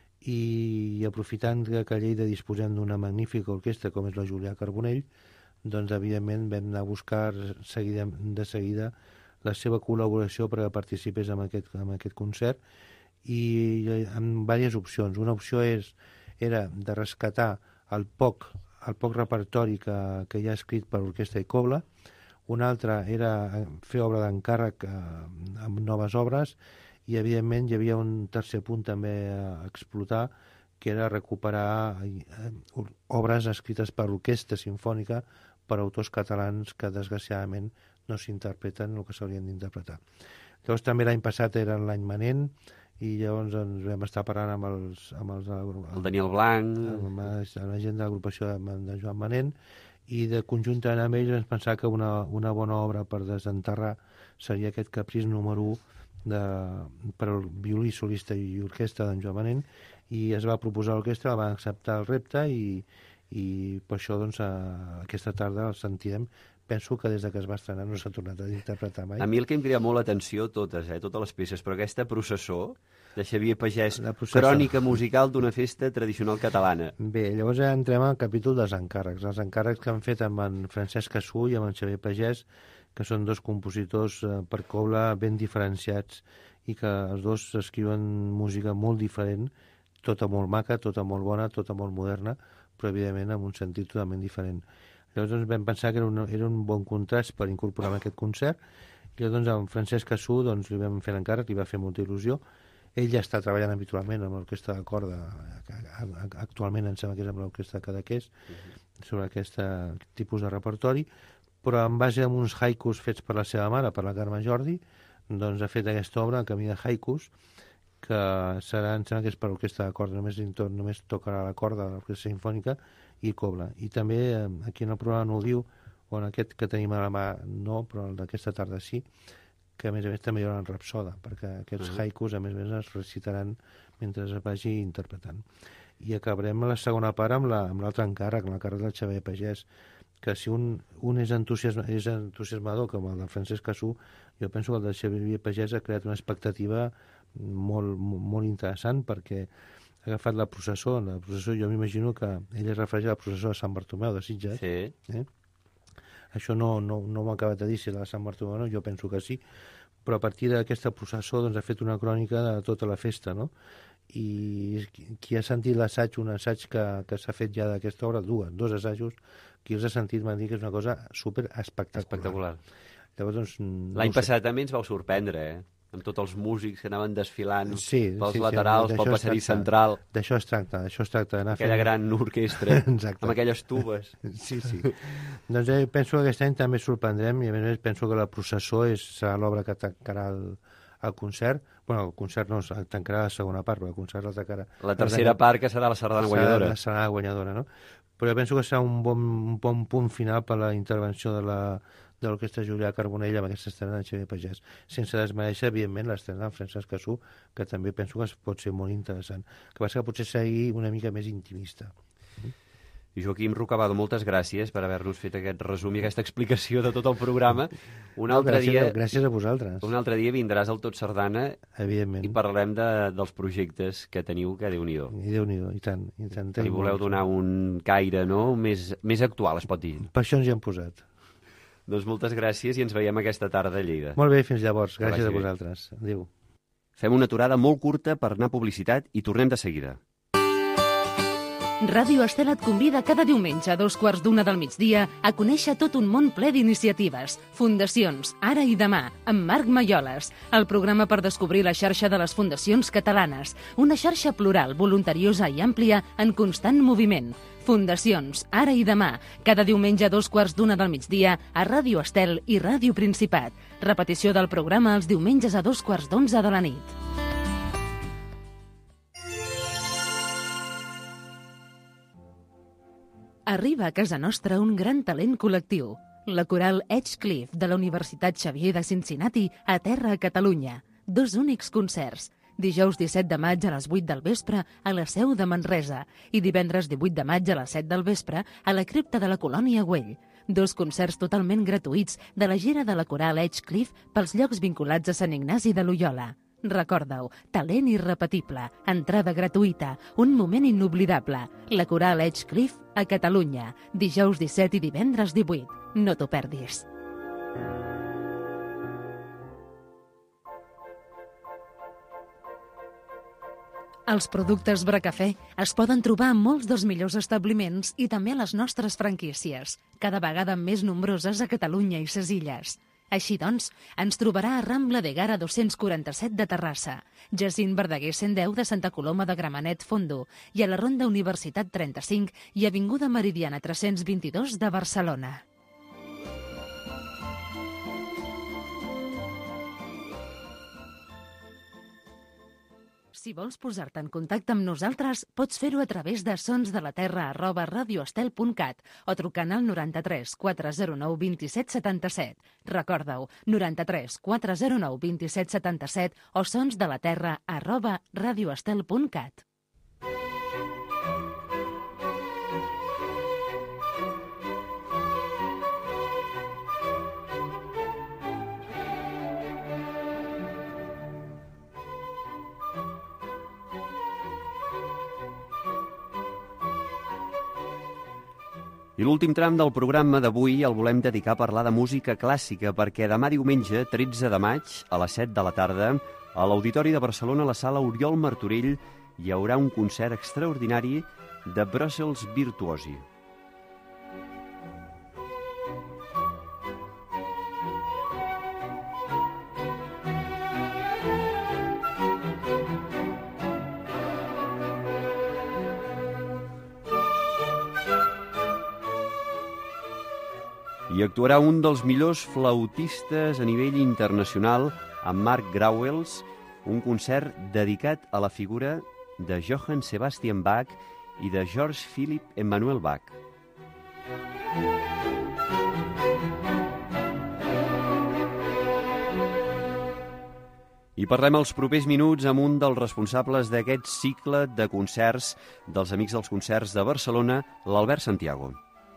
i aprofitant que a Lleida disposem d'una magnífica orquestra com és la Julià Carbonell, doncs evidentment vam anar a buscar seguida, de seguida la seva col·laboració perquè participés en aquest, en aquest concert, i amb diverses opcions. Una opció és era de rescatar el poc, el poc repertori que, que hi ha escrit per orquestra i cobla. Una altra era fer obra d'encàrrec eh, amb noves obres, i evidentment hi havia un tercer punt també a explotar, que era recuperar eh, obres escrites per orquestra sinfònica per autors catalans que desgraciadament no s'interpreten el que s'haurien d'interpretar. Llavors també l'any passat era l'any Manent, i llavors ens vam estar parlant amb els... Amb els el Daniel Blanc... Amb la gent de l'agrupació de, de Joan Manent, i de conjuntament amb ells ens pensava que una, una bona obra per desenterrar seria aquest capriç número u de, per al violí solista i orquestra d'en Joan Manent, i es va proposar a l'orquestra, va acceptar el repte, i, i per això doncs, a, aquesta tarda el sentirem. Penso que des que es va estrenar no s'ha tornat a interpretar mai. A mi el que em crida molt l'atenció, totes, eh, totes les peces, però aquesta processó de Xavier Pagès, crònica musical d'una festa tradicional catalana. Bé, llavors ja entrem al capítol dels encàrrecs. Els encàrrecs que han fet amb en Francesc Cassú i amb en Xavier Pagès, que són dos compositors eh, per cobla ben diferenciats, i que els dos escriuen música molt diferent, tota molt maca, tota molt bona, tota molt moderna, però evidentment amb un sentit totalment diferent. Llavors doncs, vam pensar que era un, era un bon contrast per incorporar en aquest concert, i llavors doncs, en Francesc Cassú doncs, li vam fer l'encàrrec, li va fer molta il·lusió. Ell ja està treballant habitualment amb l'orquestra de corda, actualment em sembla que és amb l'orquestra de Cadaqués, sobre aquest tipus de repertori, però en base a uns haikus fets per la seva mare, per la Carme Jordi, doncs ha fet aquesta obra, El camí de haikus, que serà, em sembla que és per l'orquestra de corda, només, només tocarà la corda de l'orquestra sinfònica i cobla. I també aquí en el programa no ho diu, o en aquest que tenim a la mà no, però el d'aquesta tarda sí, que a més a més també hi haurà un rapsoda, perquè aquests uh-huh. haikus a més a més es recitaran mentre es vagi interpretant. I acabarem la segona part amb l'altre la, encàrrec, amb l'encàrrec del Xavier Pagès, que si un, un és, entusiasma, és entusiasmador, com el del Francesc Cassú, jo penso que el del Xavier Pagès ha creat una expectativa molt, molt interessant, perquè ha agafat la processó. La processó, jo m'imagino que ell es refereix a la processó de Sant Bartomeu de Sitges. Sí. Eh? Això no, no, no m'ho ha acabat de dir si la de Sant Bartomeu no, jo penso que sí, però a partir d'aquesta processó doncs, ha fet una crònica de tota la festa, no? I qui ha sentit l'assaig, un assaig que, que s'ha fet ja d'aquesta obra, dues, dos assajos, qui els ha sentit m'han dit que és una cosa super espectacular. Espectacular. Llavors, doncs, no l'any passat també ens vau sorprendre, eh? Amb tots els músics que anaven desfilant sí, pels sí, laterals, sí, pel passadís central. D'això es tracta, d'això es tracta. Aquella fent... gran orquestra, exacte. Amb aquelles tubes. Sí, sí. Doncs eh, penso que aquest any també sorprendrem, i a més a més penso que la processó és, serà l'obra que tancarà el, el concert. Bueno, el concert no, tancarà la segona part, però el concert la tancarà. La tercera la... part, que serà la sardana guanyadora. Serà la guanyadora, no? Però jo penso que serà un bon, un bon punt final per la intervenció de la de l'orquestra Julià Carbonell amb aquesta estrena de Xavier Pagès, sense desmereixer, evidentment, l'estrena de Francesc Cassú, que també penso que pot ser molt interessant. Que passa que potser sigui una mica més intimista. I Joaquim Rocabado, moltes gràcies per haver-nos fet aquest resum i aquesta explicació de tot el programa. Un altre gràcies, dia... Gràcies a vosaltres. Un altre dia vindràs al Tot Sardana evidentment. I parlarem de, dels projectes que teniu, que Déu-n'hi-do. I Déu-n'hi-do, i tant. I tant I voleu donar un caire, no?, més, més actual, es pot dir. Per això ens hi hem posat. Doncs moltes gràcies i ens veiem aquesta tarda a Lleida. Molt bé, fins llavors. Gràcies a vosaltres. Adéu. Fem una aturada molt curta per anar a publicitat i tornem de seguida. Ràdio Estel et convida cada diumenge a dos quarts d'una del migdia a conèixer tot un món ple d'iniciatives, fundacions, ara i demà, amb Marc Maioles, el programa per descobrir la xarxa de les fundacions catalanes, una xarxa plural, voluntariosa i àmplia en constant moviment. Fundacions, ara i demà, cada diumenge a dos quarts d'una del migdia a Ràdio Estel i Ràdio Principat. Repetició del programa els diumenges a dos quarts d'onze de la nit. Arriba a casa nostra un gran talent col·lectiu, la coral Edgecliff de la Universitat Xavier de Cincinnati a terra a Catalunya. Dos únics concerts, dijous disset de maig a les vuit del vespre a la Seu de Manresa i divendres divuit de maig a les set del vespre a la cripta de la Colònia Güell. Dos concerts totalment gratuïts de la gira de la coral Edgecliff pels llocs vinculats a Sant Ignasi de Loyola. Recorda-ho, talent irrepetible, entrada gratuïta, un moment inoblidable. La coral Edgecliff a Catalunya, dijous disset i divendres divuit. No t'ho perdis. Els productes Bracafé es poden trobar en molts dels millors establiments i també a les nostres franquícies, cada vegada més nombroses a Catalunya i ses Illes. Així doncs, ens trobarà a Rambla de Gara dos-cents quaranta-set de Terrassa, Jacint Verdaguer cent deu de Santa Coloma de Gramenet, Fondo, i a la Ronda Universitat trenta-cinc i Avinguda Meridiana tres-cents vint-i-dos de Barcelona. Si vols posar-te en contacte amb nosaltres, pots fer-ho a través de sonsdelaterra arroba radioestel punt cat o trucant al noranta-tres quatre zero nou vint-i-set setanta-set. Recorda-ho, noranta-tres quatre zero nou vint-i-set setanta-set o sonsdelaterra arroba radioestel punt cat. I l'últim tram del programa d'avui el volem dedicar a parlar de música clàssica perquè demà diumenge, tretze de maig, a les set de la tarda, a l'Auditori de Barcelona, a la sala Oriol Martorell, hi haurà un concert extraordinari de Brussels Virtuosi. I actuarà un dels millors flautistes a nivell internacional, amb Marc Grauels, un concert dedicat a la figura de Johann Sebastian Bach i de George Philipp Emanuel Bach. I parlem els propers minuts amb un dels responsables d'aquest cicle de concerts dels Amics dels Concerts de Barcelona, l'Albert Santiago.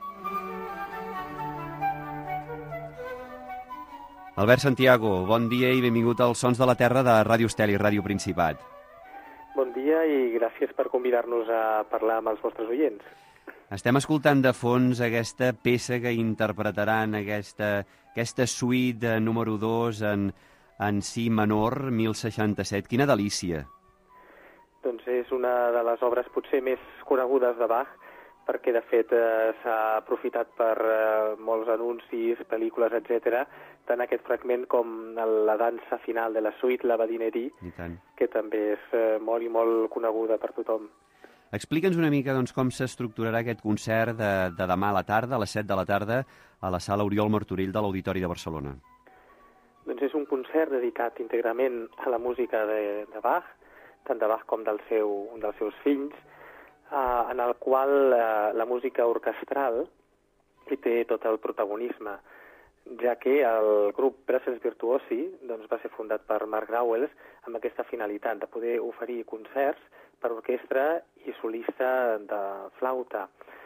Albert Santiago, bon dia i benvingut als Sons de la Terra de Ràdio Estel i Ràdio Principat. Bon dia i gràcies per convidar-nos a parlar amb els vostres oients. Estem escoltant de fons aquesta peça que interpretaran, aquesta, aquesta suite número dos en, en si menor, mil seixanta-set. Quina delícia! Doncs és una de les obres potser més conegudes de Bach, perquè de fet eh, s'ha aprofitat per eh, molts anuncis, pel·lícules, etcètera, tant aquest fragment com la dansa final de la suite, la Badinerie, que també és eh, molt i molt coneguda per tothom. Explica'ns una mica doncs, com s'estructurarà aquest concert de, de demà a la tarda, a les set de la tarda, a la sala Oriol Martorell de l'Auditori de Barcelona. Doncs és un concert dedicat íntegrament a la música de, de Bach, tant de Bach com del seu, dels seus fills, Uh, en el qual uh, la música orquestral hi té tot el protagonisme, ja que el grup Brussels Virtuosi doncs, va ser fundat per Marc Grauels amb aquesta finalitat de poder oferir concerts per orquestra i solista de flauta.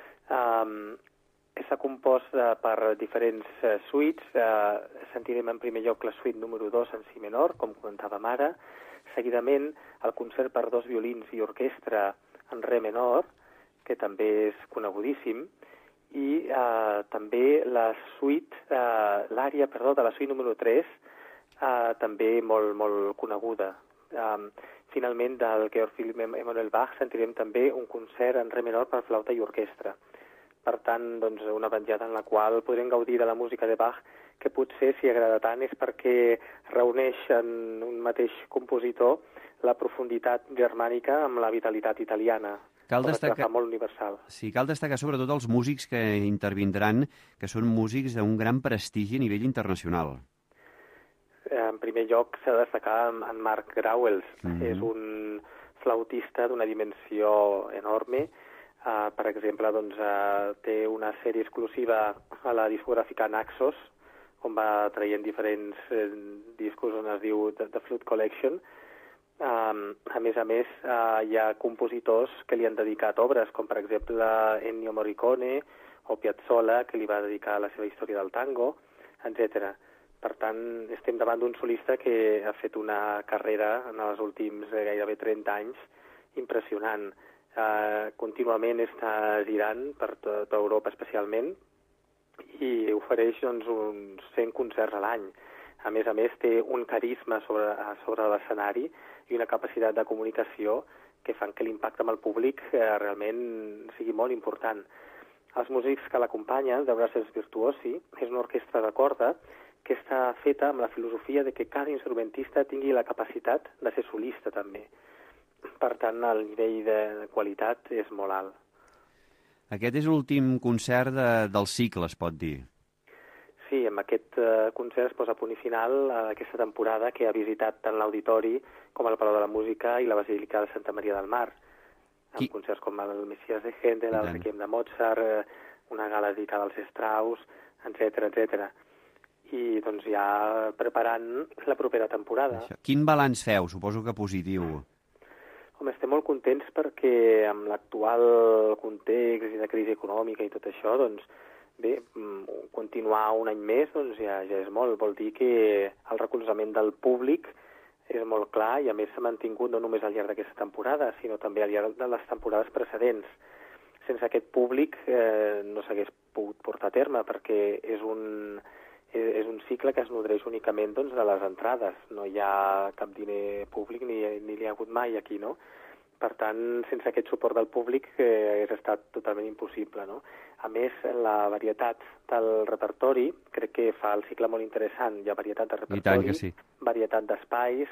Um, Està compost uh, per diferents uh, suites. Uh, sentirem en primer lloc la suite número dos en si menor, com comentàvem ara. Seguidament, el concert per dos violins i orquestra en re menor, que també és conegudíssim, i eh, també la suite, eh, l'àrea, perdó, de la suite número tres, eh, també molt, molt coneguda. Eh, finalment, del Georg Philipp Emanuel Bach sentirem també un concert en re menor per flauta i orquestra. Per tant, doncs, una vetllada en la qual podrem gaudir de la música de Bach, que potser, si agrada tant, és perquè reuneix en un mateix compositor la profunditat germànica amb la vitalitat italiana. Cal destacar, molt universal. Sí, cal destacar sobretot els músics que intervindran, que són músics d'un gran prestigi a nivell internacional. En primer lloc s'ha de destacar en Marc Grauels. Mm-hmm. És un flautista d'una dimensió enorme. Uh, per exemple, doncs, uh, té una sèrie exclusiva a la discogràfica Naxos, on va traient diferents eh, discos on es diu The, The Flute Collection. Um, a més a més, uh, hi ha compositors que li han dedicat obres, com per exemple Ennio Morricone o Piazzolla, que li va dedicar la seva història del tango, etcètera. Per tant, estem davant d'un solista que ha fet una carrera en els últims eh, gairebé trenta anys impressionant. Uh, contínuament està girant per tota Europa especialment i ofereix doncs, uns cent concerts a l'any. A més a més, té un carisma sobre, sobre l'escenari i una capacitat de comunicació que fan que l'impacte amb el públic eh, realment sigui molt important. Els músics que l'acompanyen, de Brassers Virtuosi, és una orquestra de corda que està feta amb la filosofia de que cada instrumentista tingui la capacitat de ser solista també. Per tant, el nivell de qualitat és molt alt. Aquest és l'últim concert de, del cicle, es pot dir. Sí, amb aquest uh, concert es posa punt i final a aquesta temporada que ha visitat tant l'Auditori com el Palau de la Música i la Basílica de Santa Maria del Mar, amb Qui... concerts com el Messias de Händel, el Requiem de Mozart, uh, una gala dedicada als Strauss, etcètera, etcètera. I doncs ja preparant la propera temporada. Això. Quin balanç feu? Suposo que positiu. Home, estem molt contents perquè amb l'actual context i de crisi econòmica i tot això, doncs, bé, continuar un any més doncs ja, ja és molt. Vol dir que el recolzament del públic és molt clar i a més s'ha mantingut no només al llarg d'aquesta temporada, sinó també al llarg de les temporades precedents. Sense aquest públic eh, no s'hagués pogut portar a terme perquè és un, és un cicle que es nodreix únicament doncs, de les entrades. No hi ha cap diner públic ni, ni n'hi ha hagut mai aquí, no? Per tant, sense aquest suport del públic eh, hagués estat totalment impossible, no? A més, la varietat del repertori crec que fa el cicle molt interessant. Hi ha varietat de repertori, I tant que sí. Varietat d'espais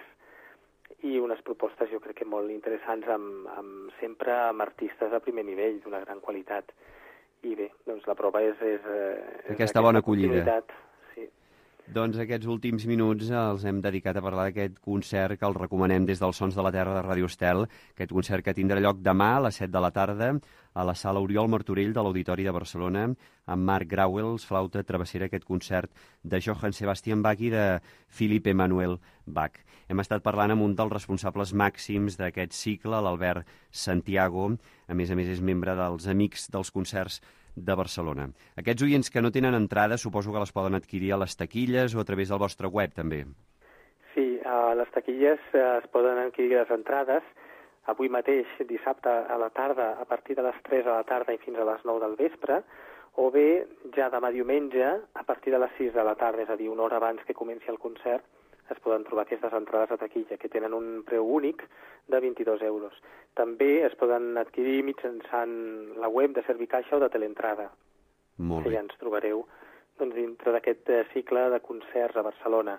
i unes propostes jo crec que molt interessants amb, amb, sempre amb artistes de primer nivell, d'una gran qualitat. I bé, doncs la prova és... és, és aquesta bona acollida. Sí. Doncs aquests últims minuts els hem dedicat a parlar d'aquest concert que el recomanem des dels Sons de la Terra de Ràdio Estel, aquest concert que tindrà lloc demà a les set de la tarda a la sala Oriol Martorell de l'Auditori de Barcelona, amb Marc Grauels, flauta travessera, aquest concert de Johann Sebastian Bach i de Philipp Emanuel Bach. Hem estat parlant amb un dels responsables màxims d'aquest cicle, l'Albert Santiago, a més a més és membre dels Amics dels Concerts de Barcelona. Aquests oients que no tenen entrada suposo que les poden adquirir a les taquilles o a través del vostre web, també. Sí, a les taquilles es poden adquirir les entrades avui mateix, dissabte a la tarda, a partir de les tres de la tarda i fins a les nou del vespre, o bé ja demà diumenge, a partir de les sis de la tarda, és a dir, una hora abans que comenci el concert, es poden trobar aquestes entrades a taquilla, que tenen un preu únic de vint-i-dos euros. També es poden adquirir mitjançant la web de Servicaixa o de Teleentrada, Molt que bé. ja ens trobareu doncs, dintre d'aquest cicle de concerts a Barcelona.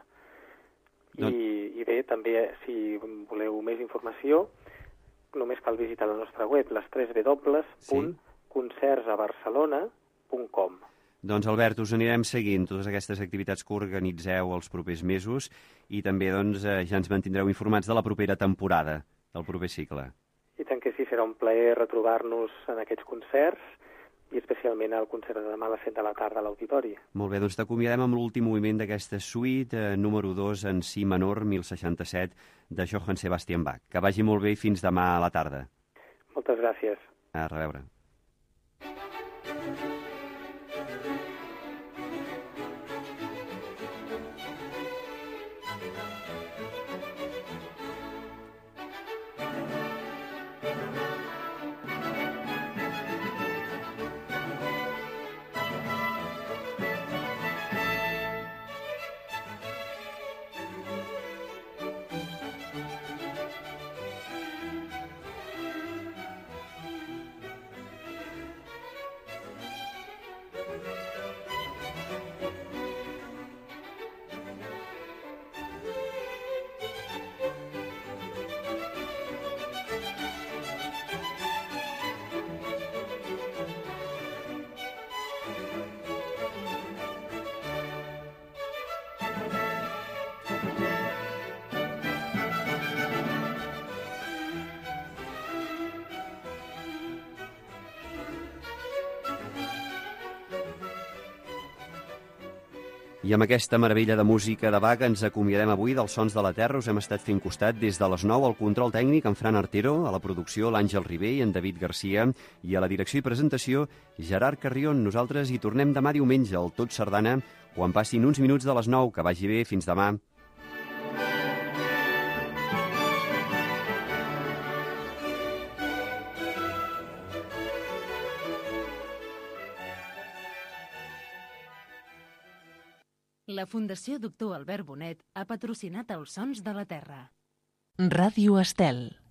I, Doncs... I bé, també, si voleu més informació, només cal visitar la nostra web, les tres w punt concerts a barcelona punt com. Doncs, Albert, us anirem seguint totes aquestes activitats que organitzeu els propers mesos i també doncs, ja ens mantindreu informats de la propera temporada, del proper cicle. I tant que sí, serà un plaer retrobar-nos en aquests concerts i especialment al concert de demà a les set de la tarda a l'Auditori. Molt bé, doncs t'acomiadem amb l'últim moviment d'aquesta suite, eh, número dos en si menor, mil seixanta-set, de Johann Sebastian Bach. Que vagi molt bé i fins demà a la tarda. Moltes gràcies. A reveure. I amb aquesta meravella de música de Bach ens acomiadem avui dels Sons de la Terra. Us hem estat fent costat des de les nou al control tècnic en Fran Artero, a la producció l'Àngel Ribé i en David Garcia i a la direcció i presentació Gerard Carrion. Nosaltres hi tornem demà diumenge al Tot Sardana quan passin uns minuts de les nou. Que vagi bé, fins demà. La Fundació Doctor Albert Bonet ha patrocinat els Sons de la Terra. Ràdio Estel.